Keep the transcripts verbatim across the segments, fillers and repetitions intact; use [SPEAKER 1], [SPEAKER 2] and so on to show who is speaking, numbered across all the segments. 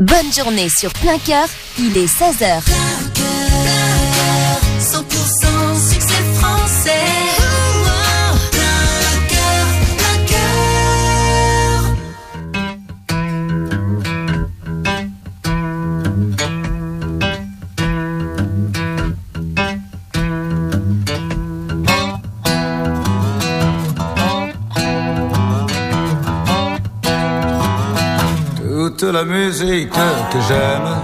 [SPEAKER 1] Bonne journée sur Plein Cœur, il est seize heures.
[SPEAKER 2] Plein cœur, cent pour cent succès français.
[SPEAKER 3] Toute la musique que j'aime,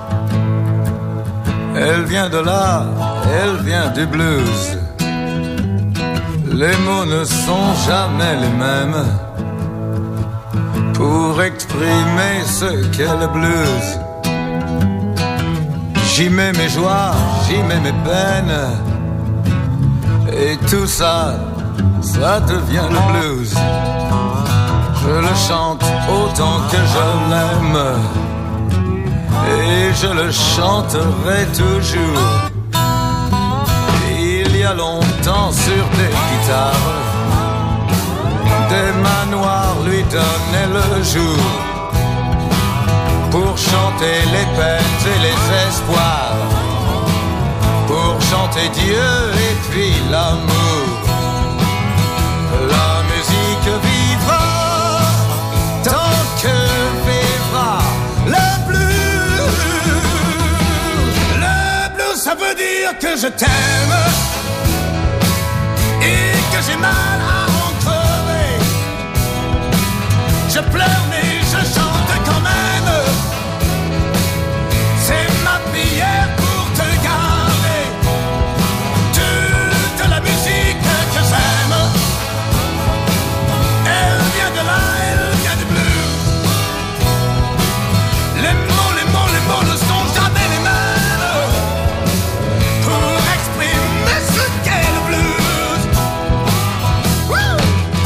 [SPEAKER 3] elle vient de là, elle vient du blues. Les mots ne sont jamais les mêmes pour exprimer ce qu'est le blues. J'y mets mes joies, j'y mets mes peines, et tout ça, ça devient le blues. Je le chante autant que je l'aime, et je le chanterai toujours. Il y a longtemps sur des guitares, des manoirs lui donnaient le jour pour chanter les peines et les espoirs, pour chanter Dieu et puis l'amour. La musique vivra tant que vivra le blues. Le blues, ça veut dire que je t'aime et que j'ai mal à en crever. Je pleure mais je chante quand même. C'est ma prière pour te garder. Toute la musique que j'aime, elle vient de là, elle vient du blues. Les mots, les mots, les mots ne sont jamais les mêmes pour exprimer ce qu'est le blues. Woo!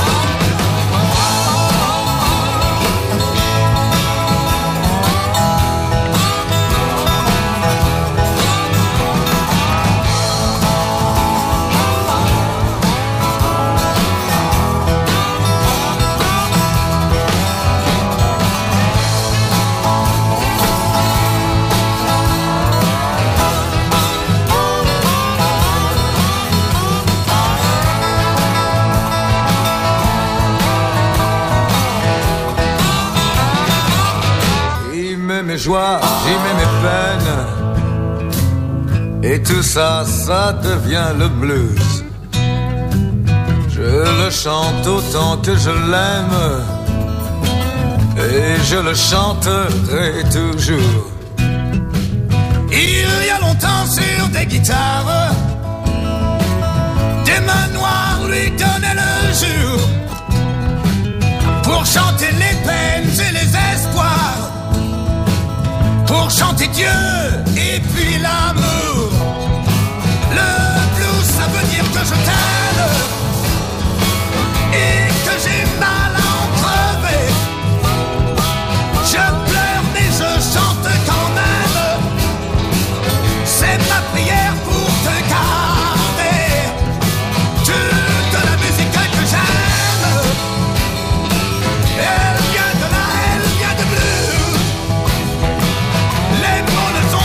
[SPEAKER 3] J'y mets mes joies, j'y mets mes peines, et tout ça, ça devient le blues. Je le chante autant que je l'aime, et je le chanterai toujours. Il y a longtemps sur des guitares, des manoirs lui donnaient le jour pour chanter les peines et les espoirs, pour chanter Dieu et puis l'amour. Le blues, ça veut dire que je t'aime et que j'ai mal à en crever. Je pleure mais je chante quand même. C'est ma prière pour te garder. Toute la musique que j'aime, elle vient de là, elle vient de blues. Les mots ne sont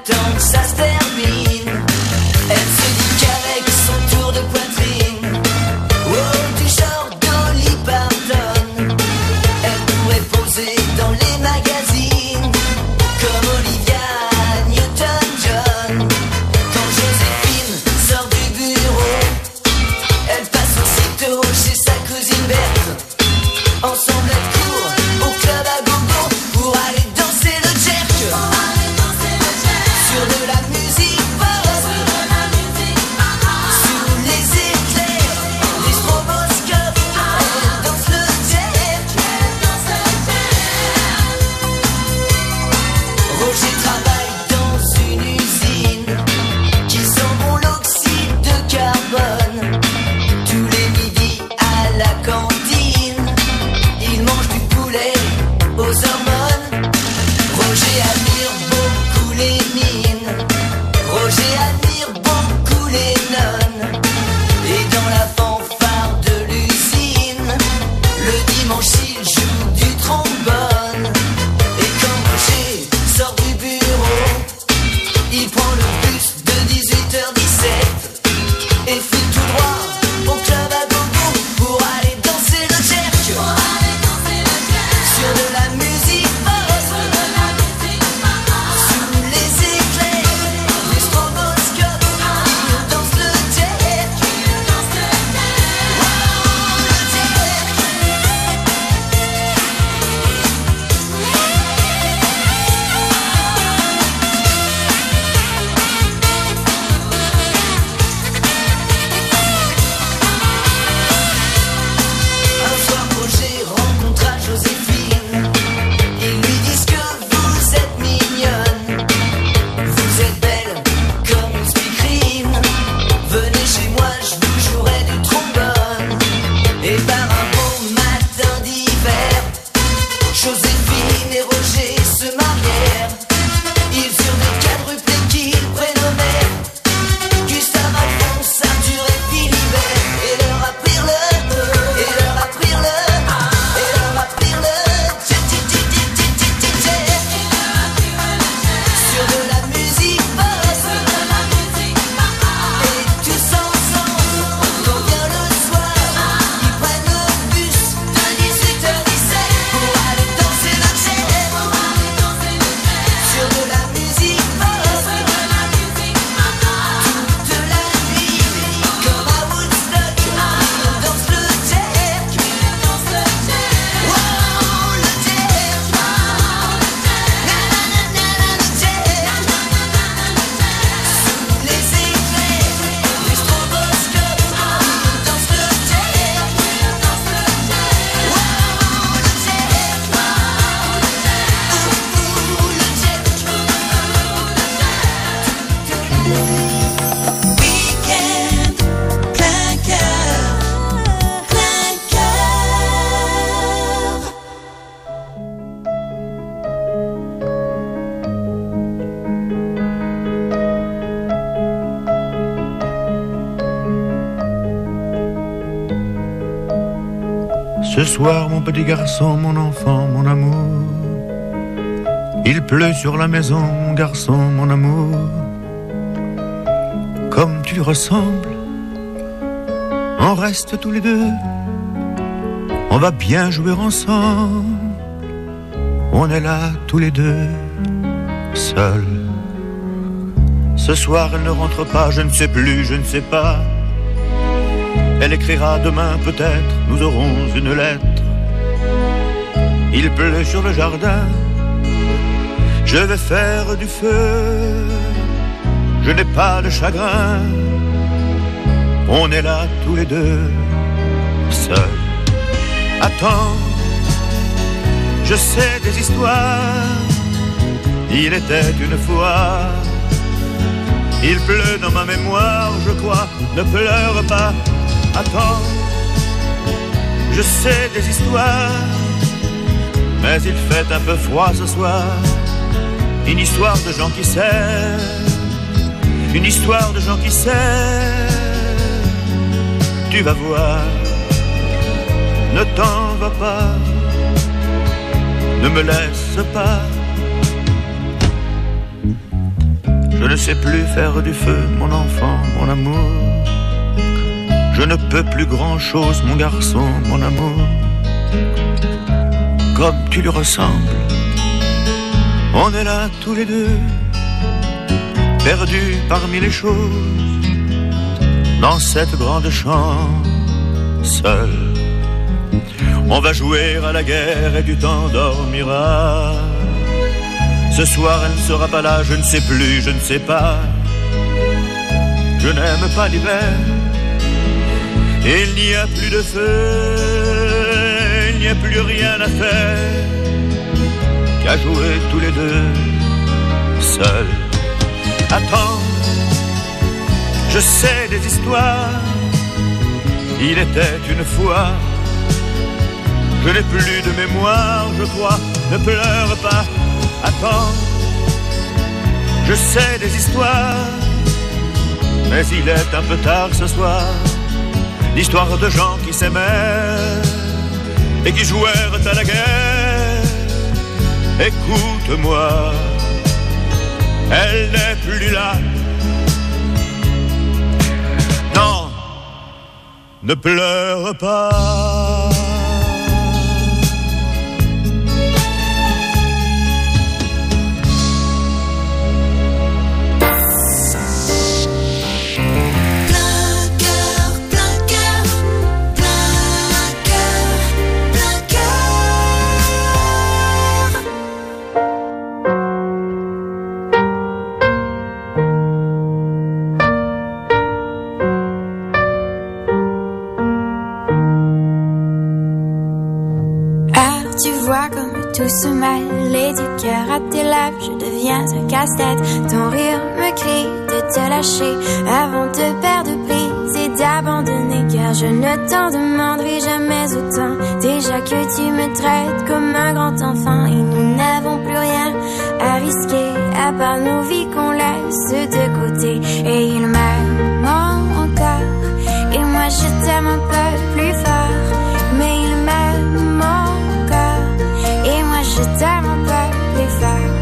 [SPEAKER 4] tant que ça se termine. Elle se dit qu'avec son tour de poitrine, oh, du genre Dolly Parton, elle pourrait poser dans les magazines comme Olivia Newton-John. Quand Joséphine sort du bureau, elle passe aussitôt chez sa cousine Berthe. Ensemble elles courent au club à gogo pour aller danser le jerk. Sur de la musique pop, sous les éclairs des stroboscopes, elle danse le jerk. Roger travaille dans une usine qui sent bon l'oxyde de carbone. Tous les midis à la cantine, il mange du poulet aux hormones. Roger admire beaucoup les mines, Roger admire beaucoup les nonnes. Et dans la fanfare de l'usine, le dimanche il joue du trombone. Et quand Roger sort du bureau, il prend le bus de dix-huit heures dix-sept et file tout droit au club à gogo pour aller danser le jerk. Sur de la musique pop, sous les éclairs des stroboscopes, il danse le jerk. Oh, le Un soir Roger rencontra Joséphine. Ils lui disent que vous êtes mignonne, vous êtes belle comme une speakerine. Venez chez moi, je vous jouerai du trombone. Et par un beau matin d'hiver, Joséphine et Roger se marièrent. Ils eurent des quadruplés qu'ils prénommèrent Gustave, Alphonse, Arthur et Philibert. Et leur apprirent le, et leur apprirent le, et leur apprirent le jerk, jerk, jerk, jerk, jerk, jerk, jerk. Sur de la musique pop, et tous ensemble, quand vient le soir, ils prennent le bus de dix-huit heures dix-sept pour aller danser le jerk. Sur de la musique pop, toute la nuit, comme à Woodstock, ils dansent le jerk. Wow, le jerk. Na na na na na, le jerk. Sous les éclairs des stroboscopes, ils dansent le jerk. Wow, le jerk. Ouh, le jerk. Week-end, plein cœur, plein cœur.
[SPEAKER 5] Ce soir, mon petit garçon, mon enfant, mon amour, il pleut sur la maison, mon garçon, mon amour. Comme tu lui ressembles, on reste tous les deux, on va bien jouer ensemble. On est là tous les deux, seuls. Ce soir, elle ne rentre pas, je ne sais plus, je ne sais pas. Elle écrira demain peut-être, nous aurons une lettre. Il pleut sur le jardin, je vais faire du feu. Je n'ai pas de chagrin, on est là tous les deux, seuls. Attends, je sais des histoires. Il était une fois, il pleut dans ma mémoire, je crois, ne pleure pas. Attends, je sais des histoires, mais il fait un peu froid ce soir. Une histoire de gens qui s'aiment, une histoire de gens qui s'aiment. Tu vas voir, ne t'en va pas, ne me laisse pas. ne sais plus faire du feu, mon enfant, mon amour. Je ne peux plus grand-chose, mon garçon, mon amour. Comme tu lui ressembles, on est là tous les deux, perdus parmi les choses, dans cette grande chambre, seul. On va jouer à la guerre et tu t'endormiras. Ce soir elle ne sera pas là, je ne sais plus, je ne sais pas. Je n'aime pas l'hiver. Il n'y a plus de feu, il n'y a plus rien à faire qu'à jouer tous les deux, seuls. Attends, je sais des histoires. Il était une fois. Je n'ai plus de mémoire, je crois. Ne pleure pas. Attends, je sais des histoires. Mais il est un peu tard ce soir. L'histoire de gens qui s'aimèrent et qui jouèrent à la guerre. Écoute-moi, elle n'est plus là. Non, ne pleure pas.
[SPEAKER 6] Tout se mêle et du cœur à tes lèvres, je deviens un casse-tête. Ton rire me crie de te lâcher avant de perdre prise et d'abandonner. Car je ne t'en demanderai jamais autant. Déjà que tu me traites comme un grand enfant et nous n'avons plus rien à risquer à part nos vies qu'on laisse de côté. Et il m'aime encore et moi je t'aime un peu plus fort. Mais il m'aime encore et moi je t'aime un peu plus fort.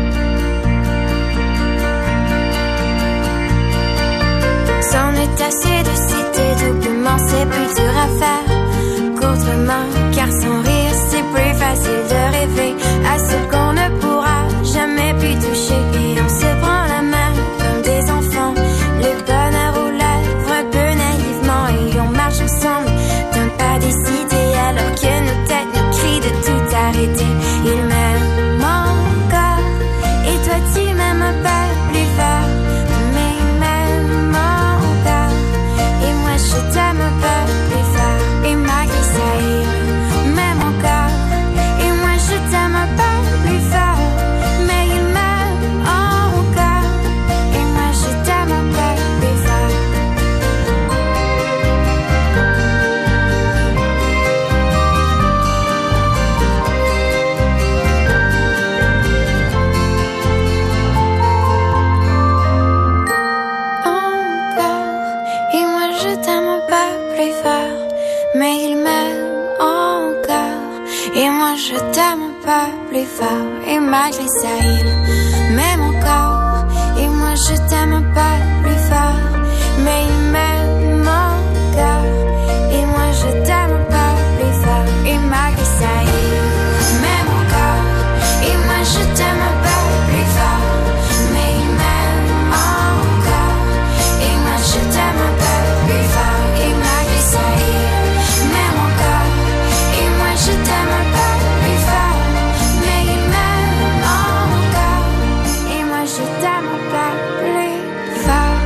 [SPEAKER 6] C'en est assez de citer doublement, c'est plus dur à faire qu'autrement. Car sans rire c'est plus facile de rêver à ce qu'on ne pourra jamais plus toucher. Et on se prend la main comme des enfants, le bonheur aux lèvres un peu naïvement. Et on marche ensemble d'un pas décidé alors que nos têtes nous crient de tout arrêter. Il m'aime encore et toi tu m'aimes un peu plus fort. Mais il m'aime encore et moi je t'aime un peu plus fort. Et malgré ça il m'aime encore et moi je t'aime un peu plus fort. Mais il m'aime encore et moi je t'aime un peu plus fort. Et moi je t'aime un peu plus fort. Mais il m'aime encore et moi je t'aime un peu plus fort. Et malgré ça il m'aime encore et moi je t'aime un peu plus fort. Mais il m'aime encore et moi je t'aime un peu plus fort. Et malgré ça il m'aime encore et moi je t'aime un peu plus fort. Mais il m'aime encore et moi je t'aime un peu plus fort. Et malgré ça il m'aime encore et moi je t'aime un peu plus fort. Mais il m'aime encore et moi je t'aime un peu plus fort.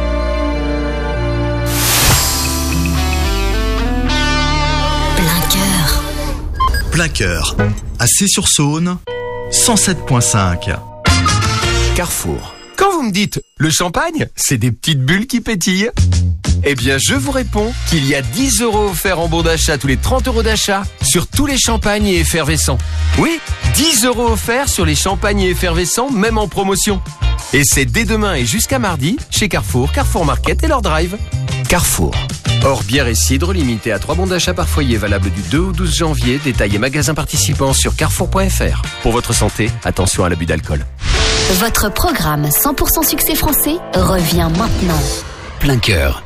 [SPEAKER 1] Plein cœur.
[SPEAKER 7] Plein cœur, à Cé-sur-Saône, cent sept virgule cinq.
[SPEAKER 8] Carrefour. Quand vous me dites le champagne, c'est des petites bulles qui pétillent, eh bien je vous réponds qu'il y a dix euros offerts en bon d'achat tous les trente euros d'achat sur tous les champagnes et effervescents. Oui, dix euros offerts sur les champagnes et effervescents, même en promotion. Et c'est dès demain et jusqu'à mardi chez Carrefour, Carrefour Market et leur drive. Carrefour. Hors bière et cidre, limité à trois bons d'achat par foyer, valable du deux au douze janvier. Détails et magasins participants sur carrefour point f r. Pour votre santé, attention à l'abus d'alcool.
[SPEAKER 1] Votre programme cent pour cent succès français revient maintenant.
[SPEAKER 9] Plein cœur.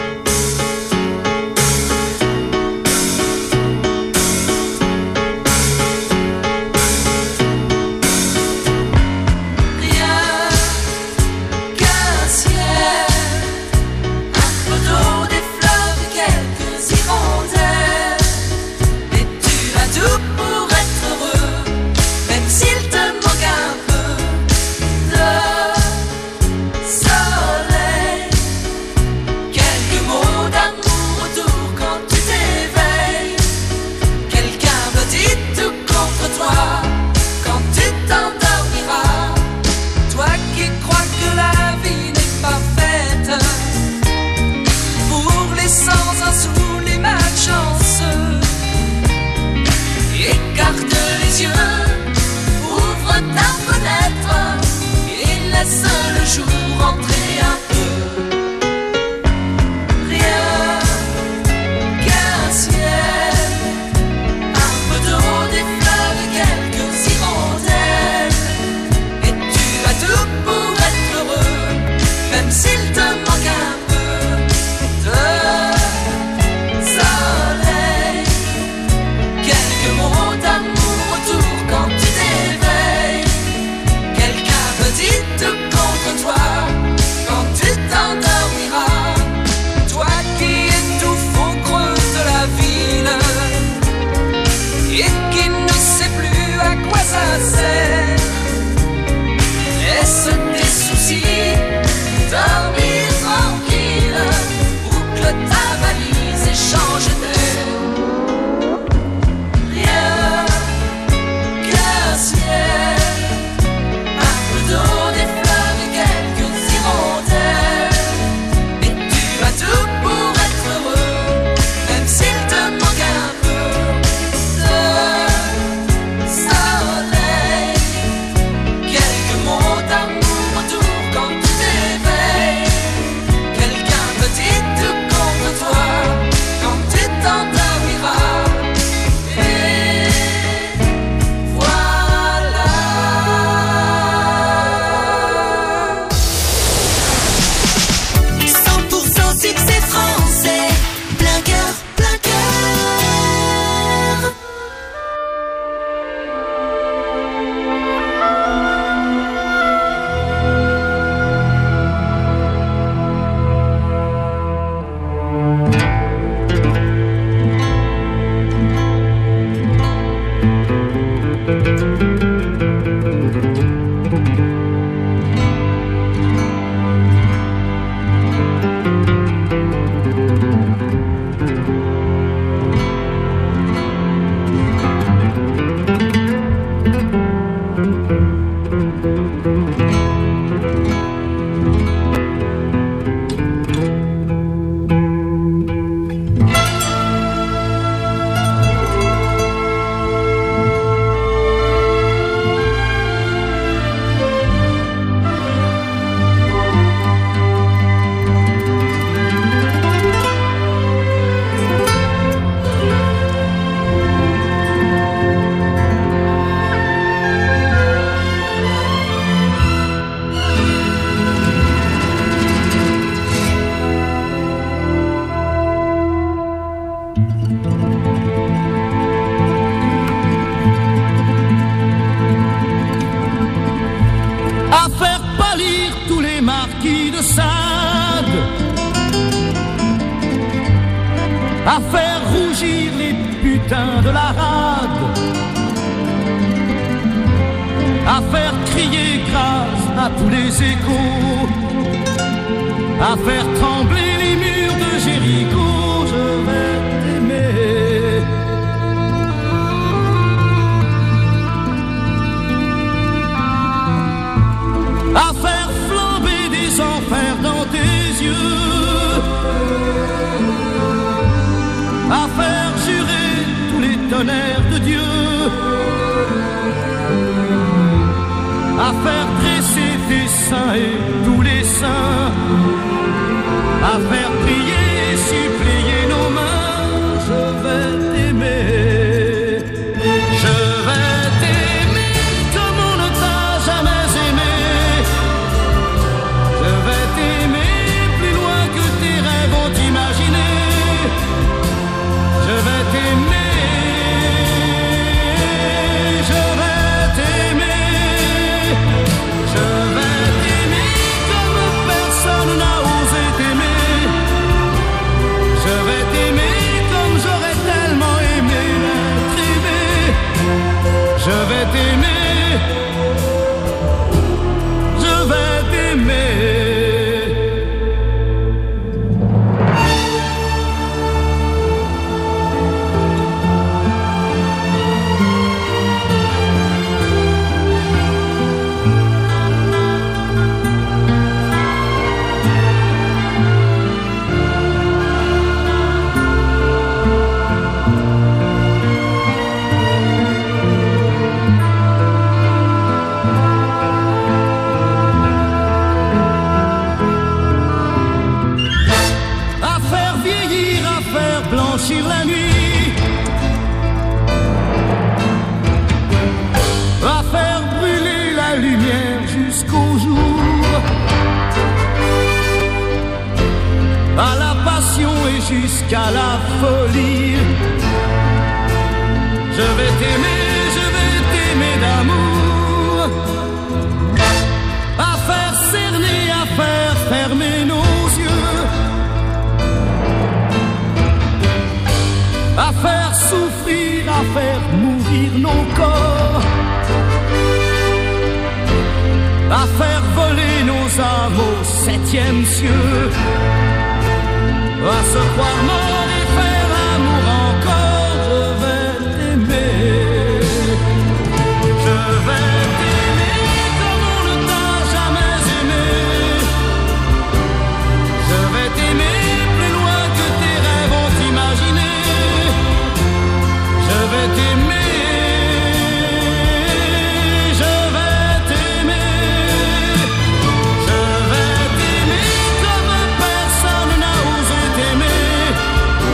[SPEAKER 10] à faire rougir les putains de la rade, à faire crier grâce à tous les échos, à faire trembler les murs de Jéricho. Je vais t'aimer. À faire flamber des enfers dans tes yeux, à faire jurer tous les tonnerres de Dieu, à faire dresser tes seins et tous les saints, à faire prier et supplier nos mains. Je vais t'aimer, je vais t'aimer comme on ne t'a jamais aimé. jusqu'à la folie. Je vais t'aimer, je vais t'aimer d'amour. À faire cerner, à faire fermer nos yeux. À faire souffrir, à faire mourir nos corps. À faire voler nos âmes au septième cieux. À se croire mort et faire l'amour encore. Je vais t'aimer. Je vais t'aimer comme on ne t'a jamais aimé. Je vais t'aimer plus loin que tes rêves ont imaginé. Je vais t'aimer. Je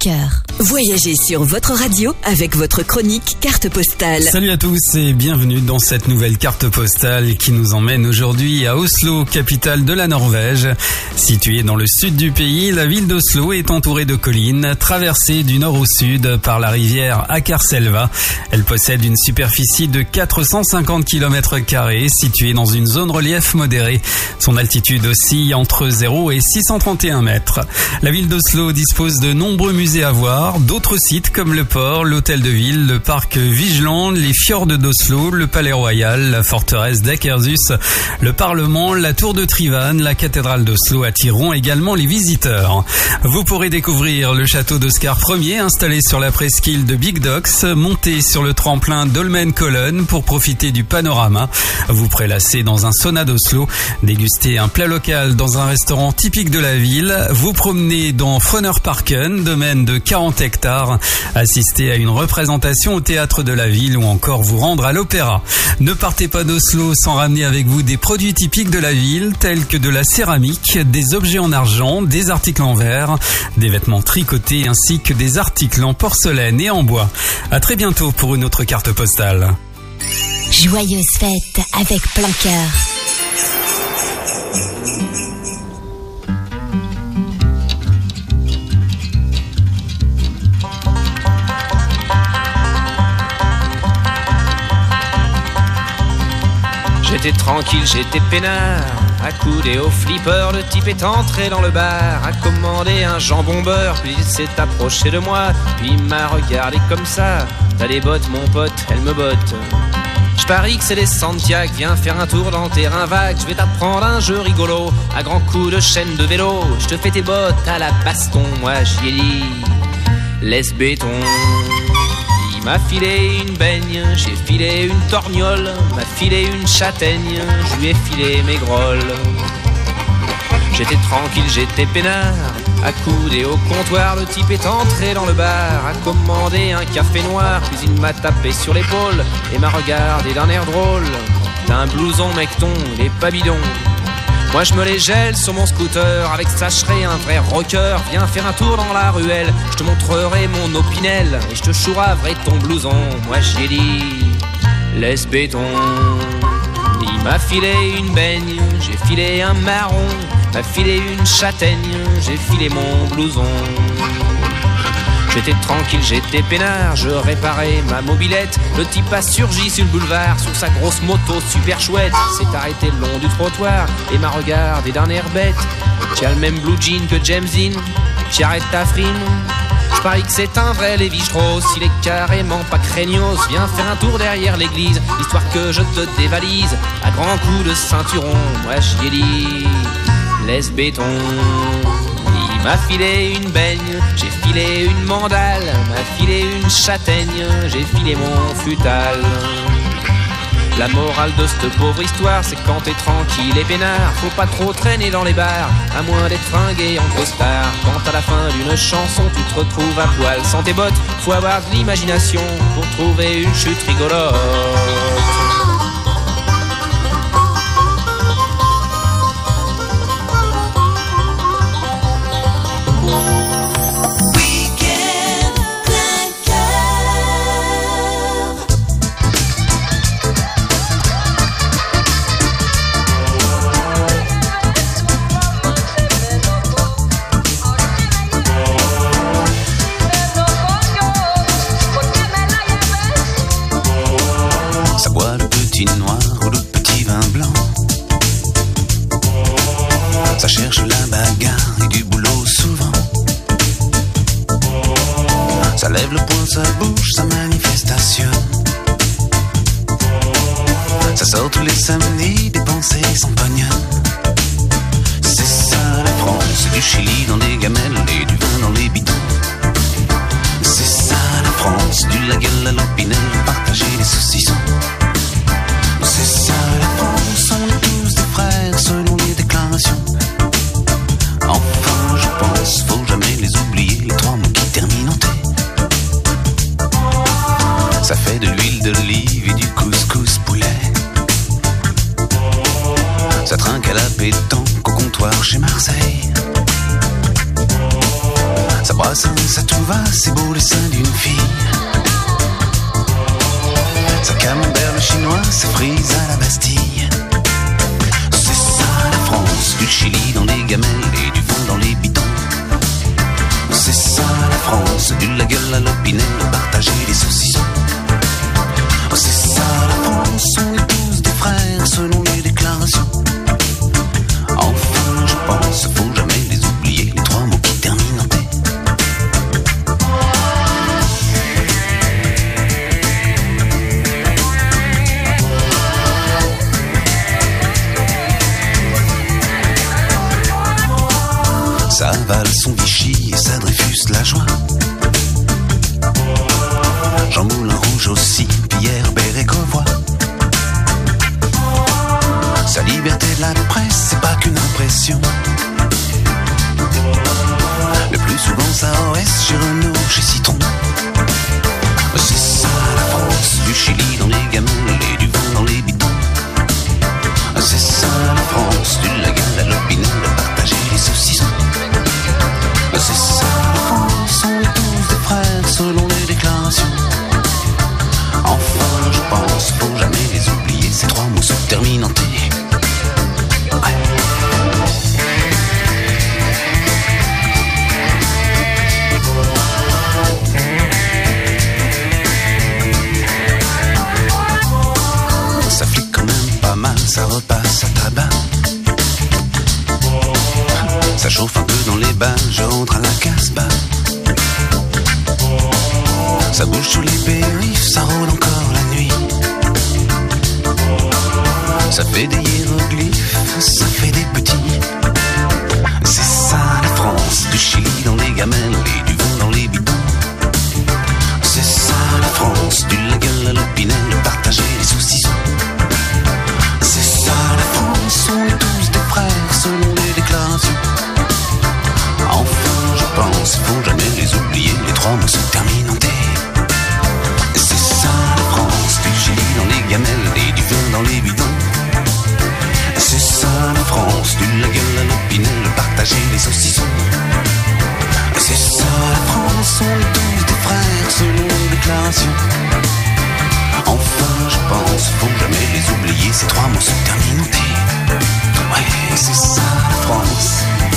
[SPEAKER 1] Planqueur.
[SPEAKER 9] Voyagez sur votre radio avec votre chronique carte postale.
[SPEAKER 11] Salut à tous et bienvenue dans cette nouvelle carte postale qui nous emmène aujourd'hui à Oslo, capitale de la Norvège. Située dans le sud du pays, la ville d'Oslo est entourée de collines, traversée du nord au sud par la rivière Akerselva. Elle possède une superficie de quatre cent cinquante kilomètres carrés, située dans une zone relief modérée. Son altitude oscille entre zéro et six cent trente et un mètres. La ville d'Oslo dispose de nombreux musées à voir, d'autres sites comme le port, l'hôtel de ville, le parc Vigeland, les fjords d'Oslo, le palais royal, la forteresse d'Akershus, le parlement, la tour de Tryvann, la cathédrale d'Oslo attireront également les visiteurs. Vous pourrez découvrir le château d'Oscar Ier installé sur la presqu'île de Big Docks, monter sur le tremplin d'Holmenkollen pour profiter du panorama, vous prélasser dans un sauna d'Oslo, déguster un plat local dans un restaurant typique de la ville, vous promener dans Frognerparken, domaine de quarante hectares, assister à une représentation au théâtre de la ville ou encore vous rendre à l'opéra. Ne partez pas d'Oslo sans ramener avec vous des produits typiques de la ville tels que de la céramique, des objets en argent, des articles en verre, des vêtements tricotés ainsi que des articles en porcelaine et en bois. À très bientôt pour une autre carte postale.
[SPEAKER 1] Joyeuse fête avec Planqueur.
[SPEAKER 12] J'étais tranquille, j'étais peinard, accoudé au flipper, le type est entré dans le bar, a commandé un jambon beurre, puis il s'est approché de moi, puis il m'a regardé comme ça. T'as des bottes mon pote, elles me bottent. Je parie que c'est des Santiago, viens faire un tour dans le terrain vague, je vais t'apprendre un jeu rigolo, à grands coups de chaîne de vélo, je te fais tes bottes à la baston, moi j'y ai dit, laisse béton. Il m'a filé une baigne, j'ai filé une torgnole, m'a filé une châtaigne, je lui ai filé mes grolles. J'étais tranquille, j'étais peinard, accoudé au comptoir, le type est entré dans le bar, a commandé un café noir, puis il m'a tapé sur l'épaule et m'a regardé d'un air drôle. T'as un blouson mecton, il est pas bidon. Moi je me les gèle sur mon scooter, avec ça je serai un vrai rocker. Viens faire un tour dans la ruelle, je te montrerai mon opinel, et je te chouraverai ton blouson. Moi j'y ai dit, laisse béton. Il m'a filé une baigne, j'ai filé un marron, m'a filé une châtaigne, j'ai filé mon blouson. J'étais tranquille, j'étais peinard, je réparais ma mobilette. Le type a surgi sur le boulevard, sur sa grosse moto super chouette. S'est arrêté le long du trottoir et m'a regardé d'un air bête. Tu as le même blue jean que James Dean, tu arrêtes ta frime. Je parie que c'est un vrai Lévi-Strauss, il est carrément pas craignos. Viens faire un tour derrière l'église, histoire que je te dévalise. À grands coups de ceinturon, moi j'y ai dit, laisse béton. Il m'a filé une baigne, j'ai filé une mandale, m'a filé une châtaigne, j'ai filé mon futal. La morale de cette pauvre histoire, c'est quand t'es tranquille et peinard, faut pas trop traîner dans les bars, à moins d'être fringué en costard. Quand à la fin d'une chanson, tu te retrouves à poil sans tes bottes, faut avoir de l'imagination pour trouver une chute rigolote.
[SPEAKER 13] Ça bouge, ça manifestation. Ça sort tous les samedis, dépensé sans pognon. C'est ça la France, c'est du Chili dans les gamelles et du vin dans les bidons. C'est ça la France, du laguel à l'opinel, partager les saucissons. C'est ça la France, on est tous des frères selon les déclarations. Enfin je pense, faut jamais les oublier, les trois mots qui terminent en T. Ça fait de l'huile d'olive et du couscous poulet. Ça trinque à la pétanque au comptoir chez Marseille. Ça brasse, ça tout va, c'est beau le sein d'une fille. Ça camembert le chinois, ça frise à la Bastille. C'est ça la France, du Chili dans les gamelles et du vin dans les bidons. C'est ça la France, du la gueule à l'opinel, partager les saucissons. C'est ça la France, on est tous des frères selon les déclarations. Enfin je pense, faut jamais les oublier, les trois mots qui terminent en T. Ça avale son Vichy et ça Dreyfus la joie. Jean Moulin Rouge aussi, Pierre Bérégovoy. Sa liberté de la presse, c'est pas qu'une impression. Le plus souvent ça O S chez Renault, chez Citron. C'est ça la France, du Chili dans les gamelles et du vin dans les bidons. C'est ça la France, du Lagal à l'Opinel, partager les saucissons. C'est ça la France, on est tous des frères selon les déclarations. Enfin je pense, faut jamais les oublier, ces trois mots se terminent en T. Ouais. Ça flique quand même pas mal, ça repasse à tabac. Ça chauffe un peu dans les bains, je rentre à la Casbah. Ça bouge sous les périphes, ça rôde encore la nuit. Ça fait des hiéroglyphes, ça fait des petits. C'est ça la France, du Chili dans les gamelles et du vin dans les bidons. C'est ça la France, du la gueule à l'Opinel, partager les saucissons. C'est ça la France, on est tous des frères selon les déclarations. Enfin je pense, faut jamais les oublier, les trois mots se terminent en T. C'est ça la France, du Chili dans les gamelles et du vin dans les bidons. C'est ça la France, du la gueule à l'Opinel, partager les saucissons. C'est ça la France, on est tous des frères selon les déclarations. Enfin je pense, faut jamais les oublier, ces trois mots se terminent en T. Ouais, c'est ça la France.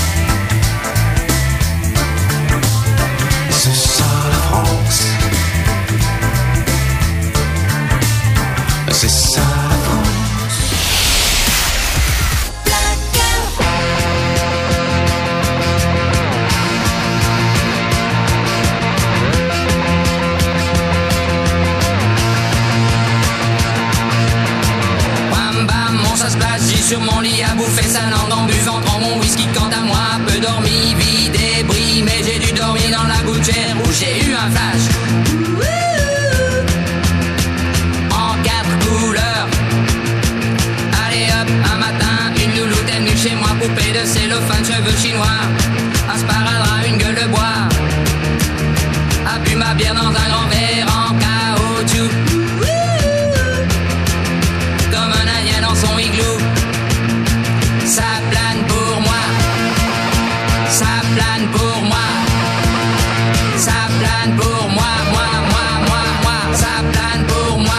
[SPEAKER 13] C'est ça la France. C'est ça la France.
[SPEAKER 14] Bam bam, mon ça se place, j'ai sur mon lit à bouffer sa langue en buvant, prends mon whisky quant à moi, peu dormi, vie débris, mais j'ai dû dormir dans la gouttière où j'ai eu un flash. En quatre couleurs. Allez hop, un matin, une louloute est venue chez moi, poupée de cellophane, cheveux chinois, un sparadrap, une gueule de bois, a bu ma bière dans un grand verre en caoutchouc, comme un indien dans son igloo. Ça plane pour moi, ça plane pour moi, ça plane pour moi, moi, moi, moi, moi, ça plane pour moi.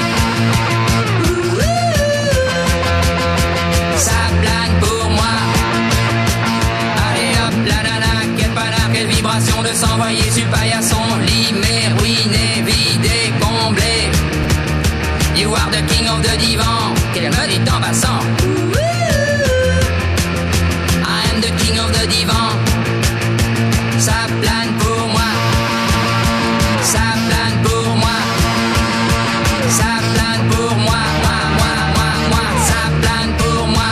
[SPEAKER 14] Ça plane pour moi. Allez hop, la nana, quelle panard, quelle vibration de s'envoyer sur paillasson, limé, ruiné, vidé, comblé. You are the king of the divan, qu'elle me dit en passant. I am the king of the divan. Ça plane pour moi. Ça plane pour moi. Ça plane pour moi. Moi, moi, moi, moi. Ça plane pour moi.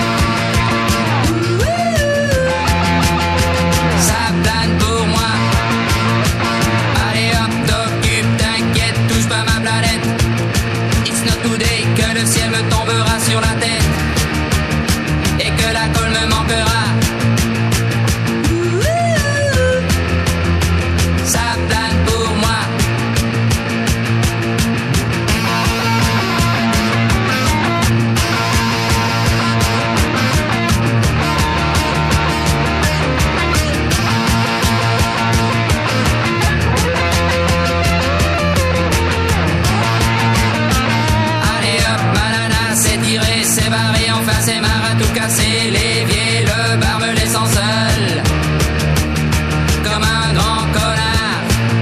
[SPEAKER 14] Ça plane pour moi. Allez hop, t'occupe, t'inquiète, touche pas ma planète. It's not today que le ciel me tombera sur la tête et que la colle me manquera. Ça plane pour moi. l'évier, le bar me laissant seul, comme un grand connard.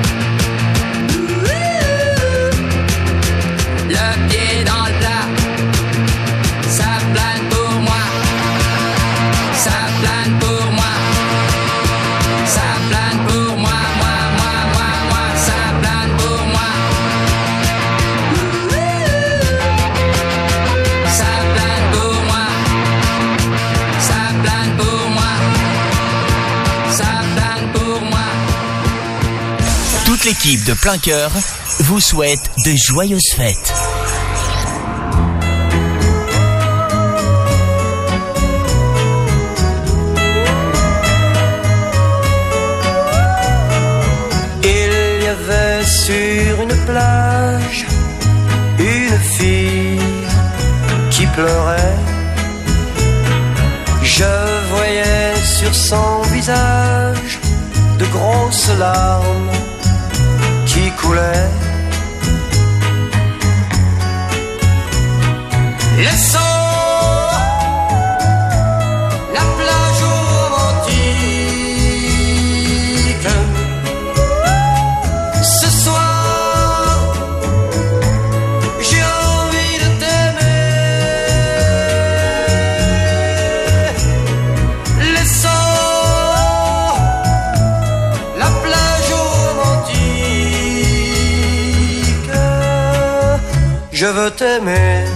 [SPEAKER 14] Le pied dans le plat, ça plane pour moi, ça plane pour moi, ça plane pour moi, moi, moi, moi, moi, ça plane pour moi. Ça plane pour moi, ça plane pour moi, ça plane pour moi.
[SPEAKER 15] Toute l'équipe de Plein Cœur vous souhaite de joyeuses fêtes.
[SPEAKER 16] Il y avait sur une plage une fille qui pleurait. Je voyais sur son visage de grosses larmes qui coulaient. Laissons la plage romantique. Ce soir, j'ai envie de t'aimer. Laissons la plage romantique. Je veux t'aimer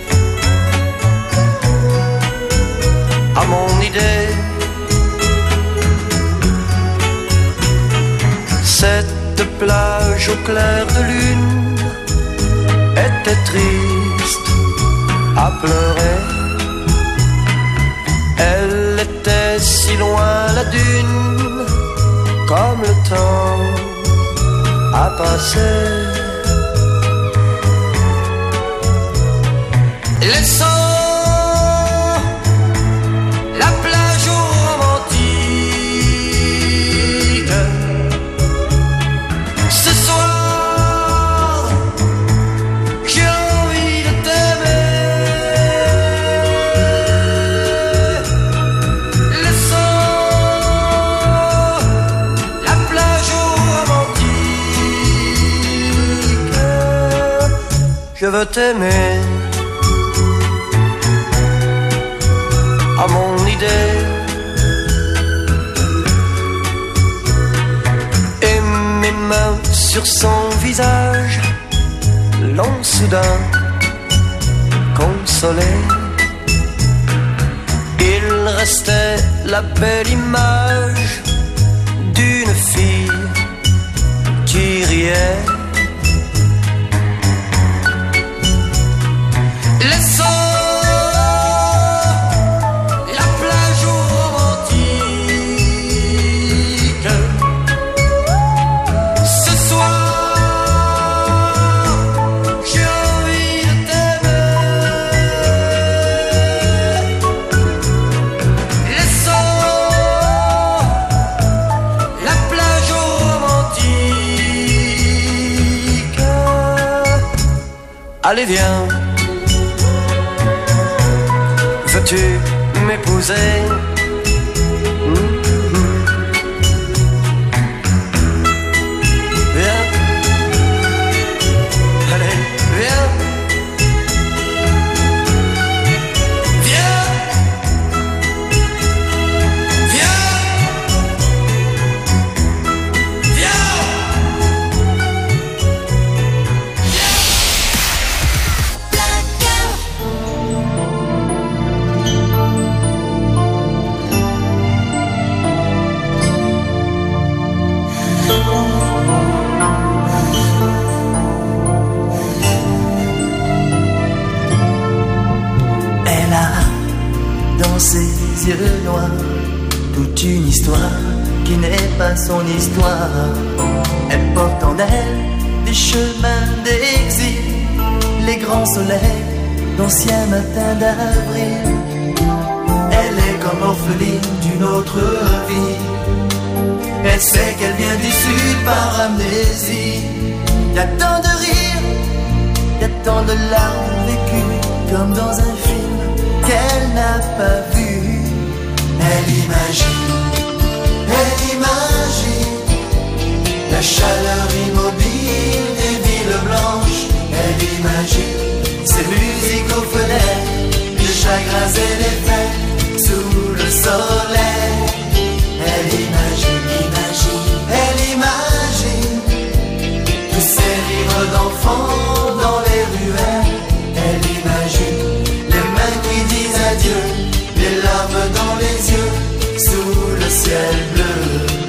[SPEAKER 16] à mon idée. Cette plage au clair de lune était triste à pleurer. Elle était si loin la dune, comme le temps a passé. Laissons la plage romantique. Ce soir, j'ai envie de t'aimer. Laissons la plage romantique. Je veux t'aimer à mon idée. Et mes mains sur son visage l'ont soudain consolé. Il restait la belle image d'une fille qui riait. Laissons allez viens, veux-tu m'épouser? Mmh. Viens, allez viens, viens, viens, viens.
[SPEAKER 17] Elle a dans ses yeux noirs toute une histoire qui n'est pas son histoire. Elle porte en elle des chemins d'exil, les grands soleils d'anciens matins d'avril. Elle est comme orpheline d'une autre vie. Elle sait qu'elle vient du sud par amnésie. Y a tant de rires, y a tant de larmes vécues, comme dans un film qu'elle n'a pas vu. et les fêtes sous le soleil. Elle imagine, imagine, elle imagine tous ces rires d'enfants dans les ruelles. Elle imagine les mains qui disent adieu, les larmes dans les yeux sous le ciel bleu.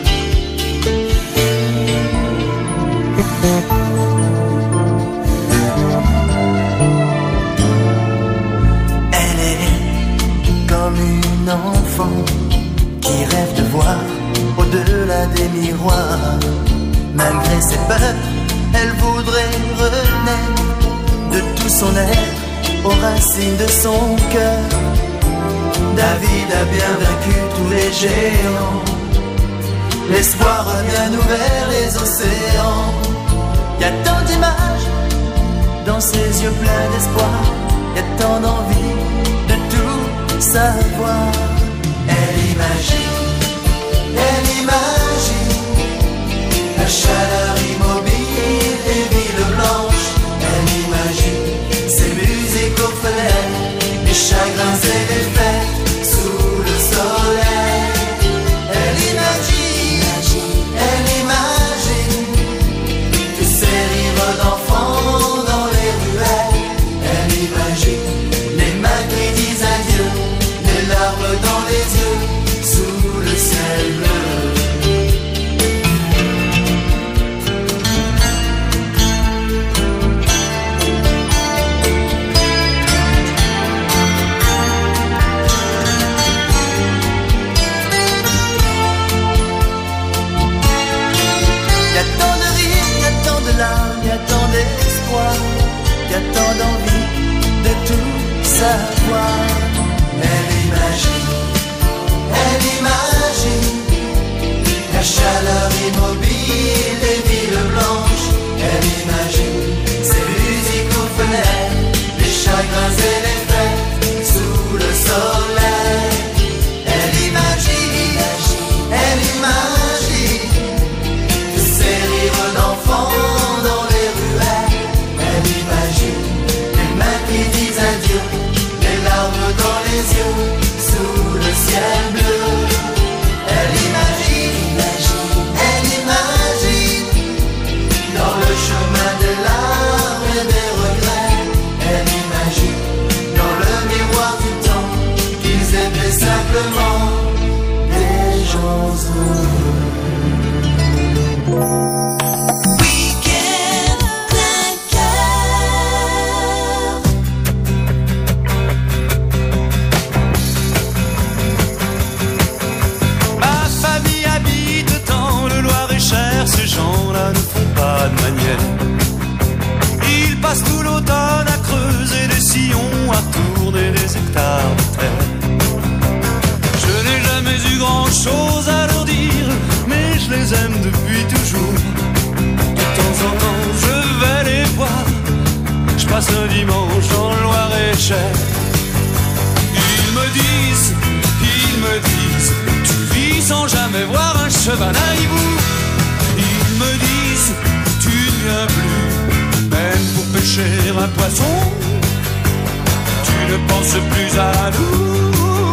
[SPEAKER 17] Elle est comme une enfant qui rêve de voir au-delà des miroirs. Malgré ses peurs, elle voudrait renaître de tout son être aux racines de son cœur. David a bien vaincu tous les géants. L'espoir a bien ouvert les océans. Y a tant d'images dans ses yeux pleins d'espoir. Y a tant d'envie de tout savoir. Elle imagine, elle imagine la chaleur immobile des villes blanches. Elle imagine ces musiques orphelines, les chagrins et les fêtes sous le soleil. Elle imagine, elle imagine tous ces rires d'enfants dans les ruelles. Elle imagine les mains qui disent adieu, les larmes dans les yeux sous le ciel bleu. Y a tant d'espoir, y a tant d'envie de tout savoir. Elle imagine, elle imagine la chaleur immobile des villes blanches. Elle imagine ces musiques aux fenêtres, les chagrins et les fêtes sous le soleil. Elle imagine, elle imagine tous ces rires d'enfants dans les ruelles. Elle imagine les mains qui disent adieu, les larmes dans les yeux sous le ciel bleu. Elle imagine, elle imagine dans le chemin des larmes et des regrets. Elle imagine dans le miroir du temps qu'ils étaient simplement des gens heureux.
[SPEAKER 5] Ces gens-là ne font pas de manière. Ils passent tout l'automne à creuser des sillons, à tourner des hectares de terre. Je n'ai jamais eu grand-chose à leur dire, mais je les aime depuis toujours. De temps en temps, je vais les voir. Je passe un dimanche dans le Loir-et-Cher. Ils me disent, ils me disent, tu vis sans jamais voir un cheval à hibou. Ils me disent, tu ne viens plus, même pour pêcher un poisson. Tu ne penses plus à nous.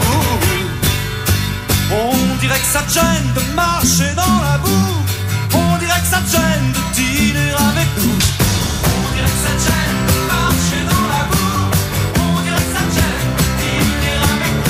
[SPEAKER 5] On dirait que ça te gêne de marcher dans la boue. On dirait que ça te gêne de dîner avec nous. On dirait que ça te gêne de marcher dans la boue. On dirait que ça te gêne de dîner avec nous.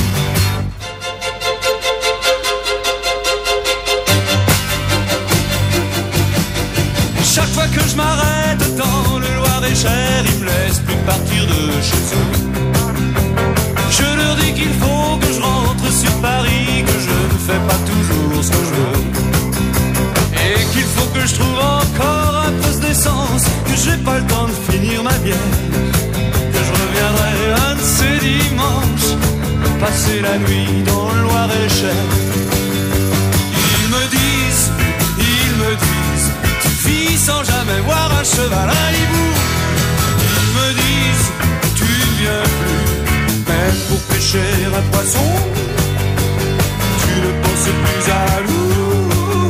[SPEAKER 5] Chaque fois que je m'arrête dans le Loir-et-Cher, ils me laissent plus partir de chez eux. Je leur dis qu'il faut que je rentre sur Paris, que je ne fais pas toujours ce que je veux. Et qu'il faut que je trouve encore un poste d'essence, que j'ai pas le temps de finir ma bière. Que je reviendrai un de ces dimanches, passer la nuit dans le Loir-et-Cher. Ils me disent, ils me disent, vis sans jamais voir un cheval à hibou. Ils me disent, tu ne viens plus, même pour pêcher un poisson. Tu ne penses plus à nous.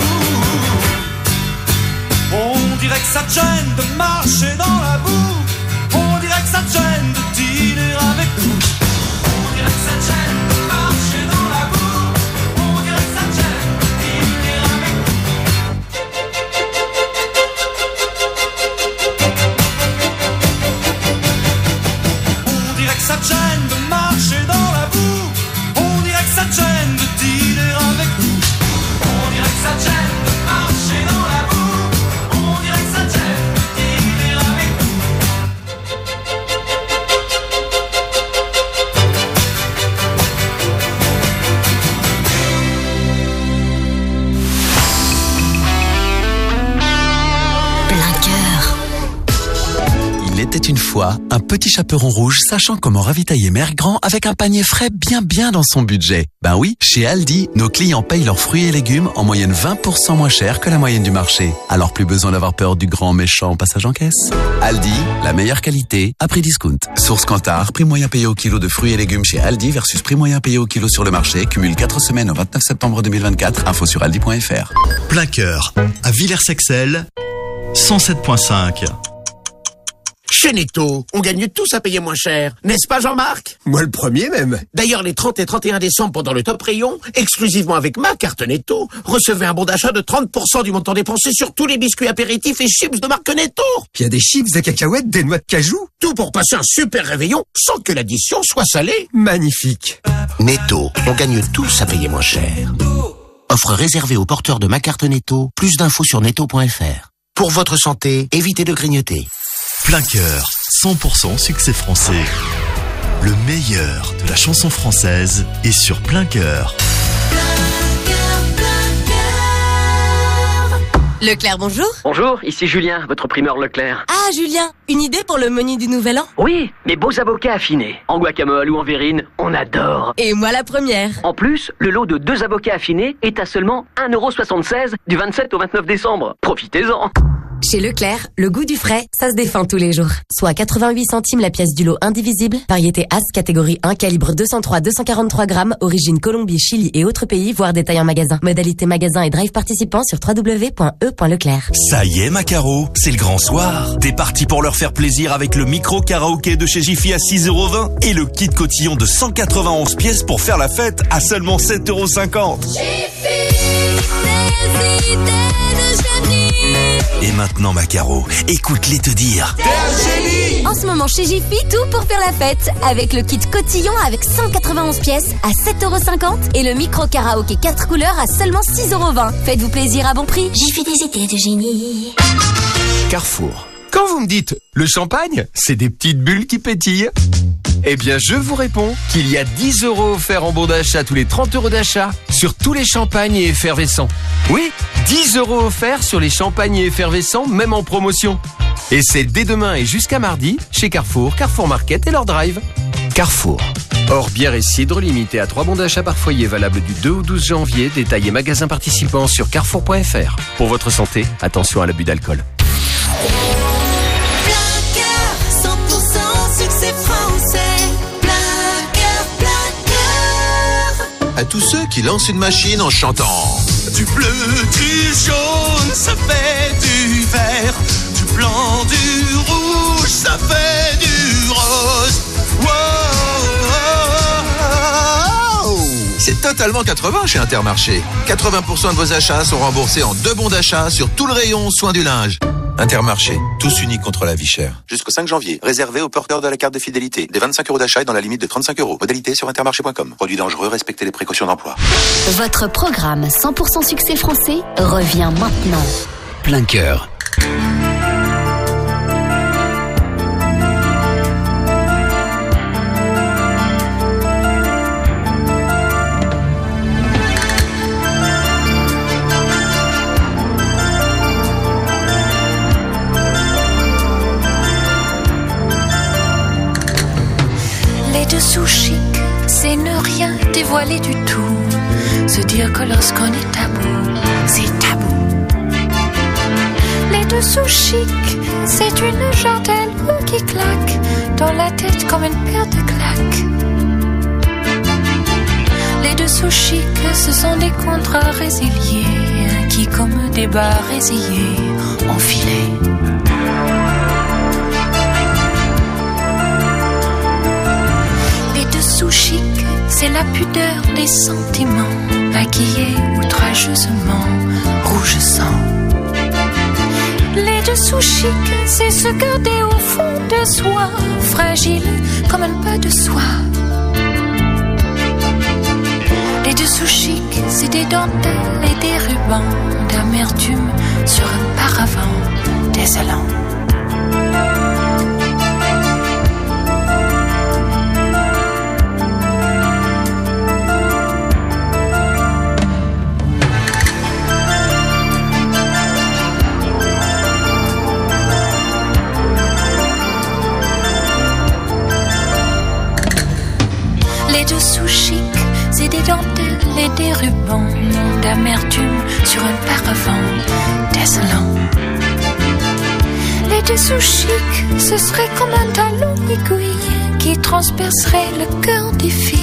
[SPEAKER 5] On dirait que ça te gêne de marcher dans la boue. On dirait que ça te gêne de dîner avec nous. On dirait
[SPEAKER 18] une fois un petit chaperon rouge sachant comment ravitailler Mère Grand avec un panier frais bien bien dans son budget. Ben oui, chez Aldi, nos clients payent leurs fruits et légumes en moyenne vingt pour cent moins cher que la moyenne du marché. Alors plus besoin d'avoir peur du grand méchant passage en caisse. Aldi, la meilleure qualité à prix discount. Source Kantar, prix moyen payé au kilo de fruits et légumes chez Aldi versus prix moyen payé au kilo sur le marché. Cumule quatre semaines au vingt-neuf septembre deux mille vingt-quatre. Info sur aldi point f r.
[SPEAKER 7] Plein cœur, à Villers-Sexel, cent sept virgule cinq.
[SPEAKER 19] Chez Netto, on gagne tous à payer moins cher, n'est-ce pas Jean-Marc?
[SPEAKER 20] Moi le premier même.
[SPEAKER 19] D'ailleurs, les trente et trente et un décembre pendant le top rayon, exclusivement avec ma carte Netto, recevez un bon d'achat de trente pour cent du montant dépensé sur tous les biscuits apéritifs et chips de marque Netto.
[SPEAKER 20] Puis il y a des chips, des cacahuètes, des noix de cajou.
[SPEAKER 19] Tout pour passer un super réveillon sans que l'addition soit salée.
[SPEAKER 20] Magnifique.
[SPEAKER 19] Netto, on gagne tous à payer moins cher. Offre réservée aux porteurs de ma carte Netto. Plus d'infos sur netto point f r. Pour votre santé, évitez de grignoter.
[SPEAKER 7] Plein cœur, cent pour cent succès français. Le meilleur de la chanson française est sur Plein cœur.
[SPEAKER 21] Leclerc, bonjour.
[SPEAKER 22] Bonjour, ici Julien, votre primeur Leclerc.
[SPEAKER 21] Ah, Julien, une idée pour le menu du Nouvel An?
[SPEAKER 22] Oui, mes beaux avocats affinés. En guacamole ou en verrine, on adore.
[SPEAKER 21] Et moi la première.
[SPEAKER 22] En plus, le lot de deux avocats affinés est à seulement un euro soixante-seize du vingt-sept au vingt-neuf décembre. Profitez-en.
[SPEAKER 21] Chez Leclerc, le goût du frais, ça se défend tous les jours. Soit quatre-vingt-huit centimes la pièce du lot indivisible, variété As catégorie un, calibre deux cent trois à deux cent quarante-trois grammes, origine Colombie, Chili et autres pays, voire détail en magasin. Modalité magasin et drive participant sur w w w point e point leclerc.
[SPEAKER 23] Ça y est, Macaro, c'est le grand soir. T'es parti pour leur faire plaisir avec le micro karaoké de chez Jiffy à six euros vingt et le kit cotillon de cent quatre-vingt-onze pièces pour faire la fête à seulement sept euros cinquante. Et maintenant, Macaro, écoute-les te dire.
[SPEAKER 21] En ce moment chez Jiffy, tout pour faire la fête. Avec le kit cotillon avec cent quatre-vingt-onze pièces à sept euros cinquante et le micro karaoké quatre couleurs à seulement six euros vingt. Faites-vous plaisir à bon prix.
[SPEAKER 1] Jiffy, des idées de génie.
[SPEAKER 8] Carrefour. Quand vous me dites le champagne, c'est des petites bulles qui pétillent. Eh bien, je vous réponds qu'il y a dix euros offerts en bon d'achat tous les trente euros d'achat sur tous les champagnes et effervescents. Oui, dix euros offerts sur les champagnes et effervescents, même en promotion. Et c'est dès demain et jusqu'à mardi chez Carrefour, Carrefour Market et leur drive. Carrefour. Hors bière et cidre, limité à trois bons d'achat par foyer, valable du deux au douze janvier. Détail et magasins participants sur carrefour point f r. Pour votre santé, attention à l'abus d'alcool.
[SPEAKER 24] À tous ceux qui lancent une machine en chantant.
[SPEAKER 3] Du bleu, du jaune, ça fait du vert. Du blanc, du rouge, ça fait du rose. Wow,
[SPEAKER 24] wow, wow. C'est totalement quatre-vingts chez Intermarché. quatre-vingts pour cent de vos achats sont remboursés en deux bons d'achat sur tout le rayon soins du linge. Intermarché, tous unis contre la vie chère. Jusqu'au cinq janvier, réservé aux porteurs de la carte de fidélité. Des vingt-cinq euros d'achat et dans la limite de trente-cinq euros. Modalité sur intermarché point com. Produit dangereux, respectez les précautions d'emploi.
[SPEAKER 1] Votre programme cent pour cent succès français revient maintenant.
[SPEAKER 15] Plein cœur.
[SPEAKER 25] Dessous chic, c'est ne rien dévoiler du tout. Se dire que lorsqu'on est tabou, c'est tabou. Les dessous chic, c'est une jardelle qui claque dans la tête comme une paire de claques. Les dessous chic, ce sont des contrats résiliés qui, comme des bas résillés, enfilés. Sous chic, c'est la pudeur des sentiments, maquillés outrageusement, rouge sang. Les dessous chic, c'est se garder au fond de soi, fragile comme un pas de soie. Les dessous chic, c'est des dentelles et des rubans d'amertume sur un paravent désolant. et des rubans d'amertume sur un paravent désolant. Les dessous chics, ce serait comme un talon aiguille qui transpercerait le cœur des filles.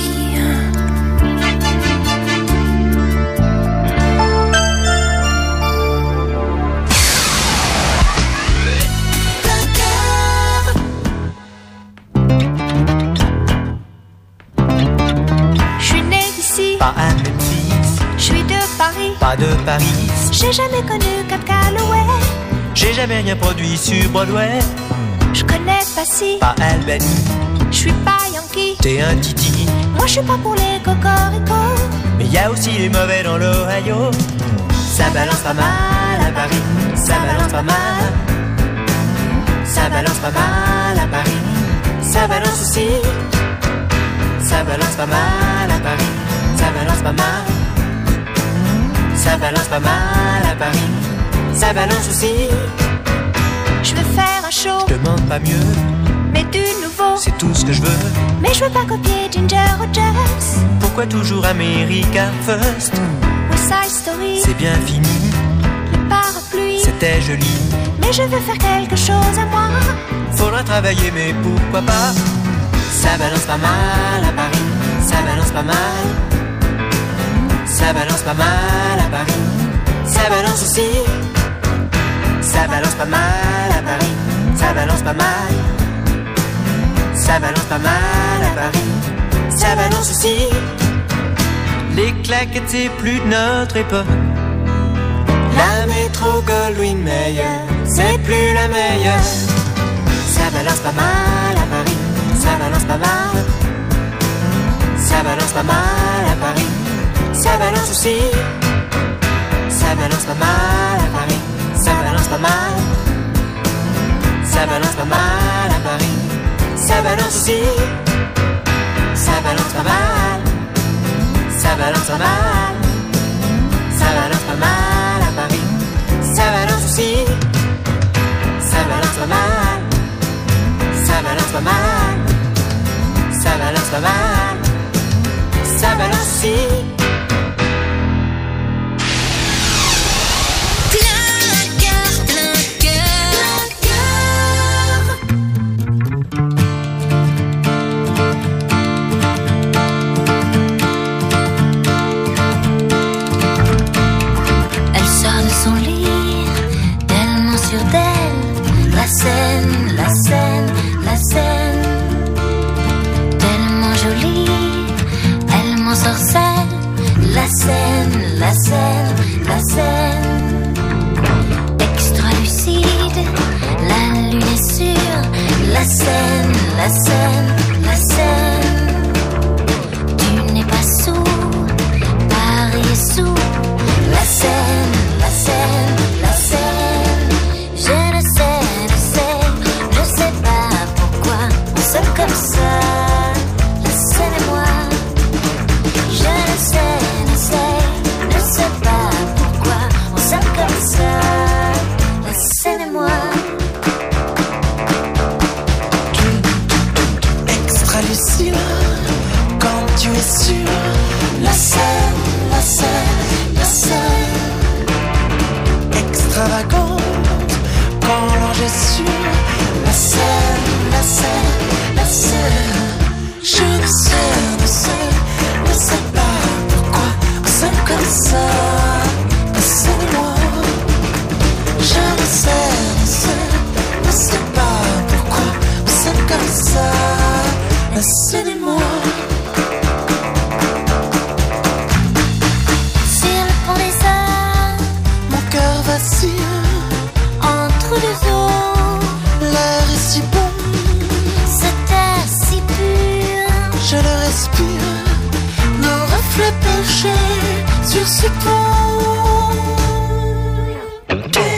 [SPEAKER 2] Pas à Memphis,
[SPEAKER 25] Je suis de Paris,
[SPEAKER 2] pas de Paris.
[SPEAKER 25] j'ai jamais connu Cap Calloway.
[SPEAKER 2] J'ai jamais rien produit sur Broadway.
[SPEAKER 25] Je connais pas si,
[SPEAKER 2] Pas Albany,
[SPEAKER 25] je suis pas Yankee.
[SPEAKER 2] t'es un titi.
[SPEAKER 25] Moi je suis pas pour les cocoricots.
[SPEAKER 2] Mais y a aussi les mauvais dans l'Ohio. Ça balance pas mal à Paris, ça balance pas mal. Ça balance pas mal à Paris, ça balance aussi. Ça balance pas mal à Paris, ça balance pas mal. Ça balance pas mal à Paris, ça balance aussi.
[SPEAKER 25] Je veux faire un show,
[SPEAKER 2] Je demande pas mieux,
[SPEAKER 25] mais du nouveau.
[SPEAKER 2] c'est tout ce que je veux.
[SPEAKER 25] Mais je veux pas copier Ginger Rogers.
[SPEAKER 2] Pourquoi toujours America First?
[SPEAKER 25] West Side Story,
[SPEAKER 2] C'est bien fini,
[SPEAKER 25] parapluie.
[SPEAKER 2] c'était joli.
[SPEAKER 25] Mais je veux faire quelque chose à moi.
[SPEAKER 2] Faudra travailler, mais pourquoi pas? Ça balance pas mal à Paris, ça balance pas mal. Ça balance pas mal à Paris, ça balance aussi. Ça balance pas mal à Paris, ça balance pas mal. Ça balance pas mal à Paris, ça balance aussi. Les claquettes c'est plus de notre époque. La métro Goldwyn Mayer, c'est plus la meilleure. Ça balance pas mal à Paris, ça balance pas mal. Ça balance pas mal à Paris, ça balance aussi. Ça balance pas mal à Paris, ça balance pas mal. Ça balance pas mal à Paris, ça balance aussi. Ça balance pas mal, ça balance pas mal. Ça balance pas mal à Paris, ça balance aussi. Ça balance pas mal, ça balance pas mal. Ça balance pas mal, ça balance aussi.
[SPEAKER 25] Plein cœur, plein cœur. Elle sort de son lit, tellement sûre d'elle. La scène, la scène, la scène. Tellement jolie, elle m'en sorcelle. La scène, la scène, la scène. Extra lucide, la lune est sûre. La scène, la scène, la scène. Tu n'es pas sourd, Paris est sourd. La scène, la scène, la scène. Je ne sais, ne sais, je sais pas pourquoi on s'aime comme ça. La scène et moi. Je ne sais, ne sais, ne sais pas pourquoi on s'aime comme ça. La scène et moi.
[SPEAKER 2] Extra lucide, quand tu es sûr. La scène, la scène, la scène. Extravagante, quand l'ange est sûr. La scène, la scène, la scène. Je ne sais, ne sais, ne sais pas pourquoi on s'aime comme ça. La scène et moi. Je ne sais, ne sais, ne sais pas pourquoi on s'aime comme ça. La scène et moi.
[SPEAKER 25] Sur le pont des Arts,
[SPEAKER 2] Mon cœur vacille,
[SPEAKER 25] entre deux eaux,
[SPEAKER 2] l'air est si bon,
[SPEAKER 25] cet air si pur.
[SPEAKER 2] je le respire. Nos reflets penchés sur ce pont.